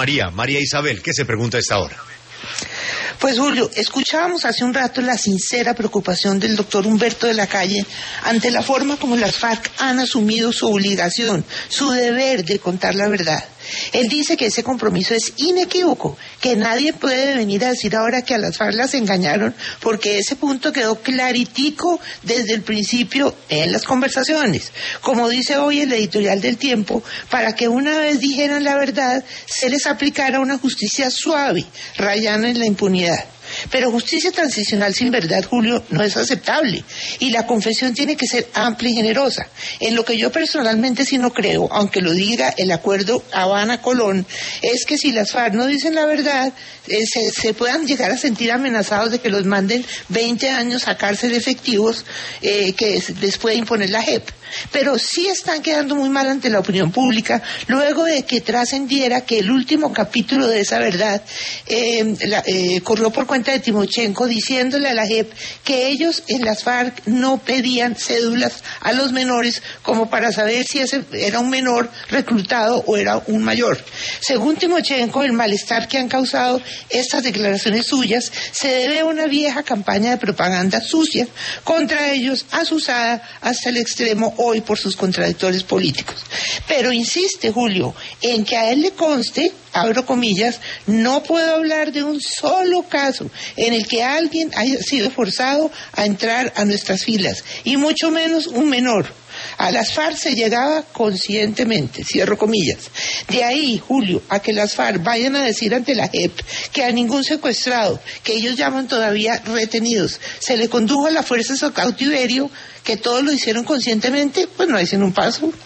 María Isabel, ¿qué se pregunta a esta hora? Pues Julio, escuchábamos hace un rato la sincera preocupación del doctor Humberto de la Calle ante la forma como las FARC han asumido su obligación, su deber de contar la verdad. Él dice que ese compromiso es inequívoco, que nadie puede venir a decir ahora que a las FARC las engañaron, porque ese punto quedó claritico desde el principio en las conversaciones. Como dice hoy el editorial del Tiempo, para que una vez dijeran la verdad, se les aplicara una justicia suave, rayando en la impunidad. Pero justicia transicional sin verdad, Julio, no es aceptable. Y la confesión tiene que ser amplia y generosa. En lo que yo personalmente sí no creo, aunque lo diga el acuerdo Habana-Colón, es que si las FARC no dicen la verdad, se puedan llegar a sentir amenazados de que los manden 20 años a cárcel efectivos que les puede imponer la JEP. Pero sí están quedando muy mal ante la opinión pública luego de que trascendiera que el último capítulo de esa verdad corrió por cuenta de Timochenko diciéndole a la JEP que ellos en las FARC no pedían cédulas a los menores como para saber si ese era un menor reclutado o era un mayor. Según Timochenko, el malestar que han causado estas declaraciones suyas se debe a una vieja campaña de propaganda sucia contra ellos, azuzada hasta el extremo hoy por sus contradictores políticos. Pero insiste, Julio, en que a él le conste, abro comillas, no puedo hablar de un solo caso en el que alguien haya sido forzado a entrar a nuestras filas, y mucho menos un menor. A las FARC se llegaba conscientemente, cierro comillas. De ahí, Julio, a que las FARC vayan a decir ante la JEP que a ningún secuestrado, que ellos llaman todavía retenidos, se le condujo a la fuerza a su cautiverio, que todos lo hicieron conscientemente, pues no dicen un paso.